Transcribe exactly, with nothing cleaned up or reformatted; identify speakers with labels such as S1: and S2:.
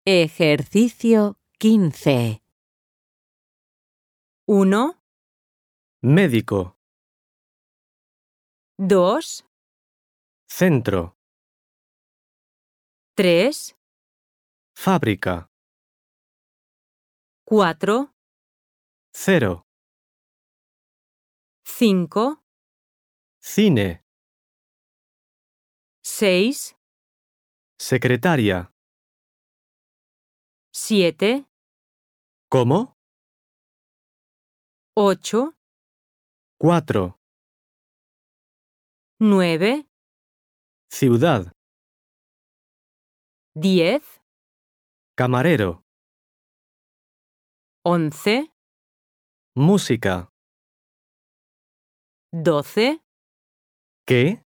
S1: Ejercicio quince. uno,
S2: Médico.
S1: dos,
S2: Centro.
S1: tres,
S2: Fábrica.
S1: cuatro,
S2: Cero.
S1: cinco,
S2: Cine.
S1: seis,
S2: Secretaria.
S1: siete,
S2: ¿Cómo?
S1: ocho,
S2: Cuatro.
S1: nueve,
S2: Ciudad.
S1: diez,
S2: Camarero.
S1: once,
S2: Música.
S1: doce,
S2: ¿Qué?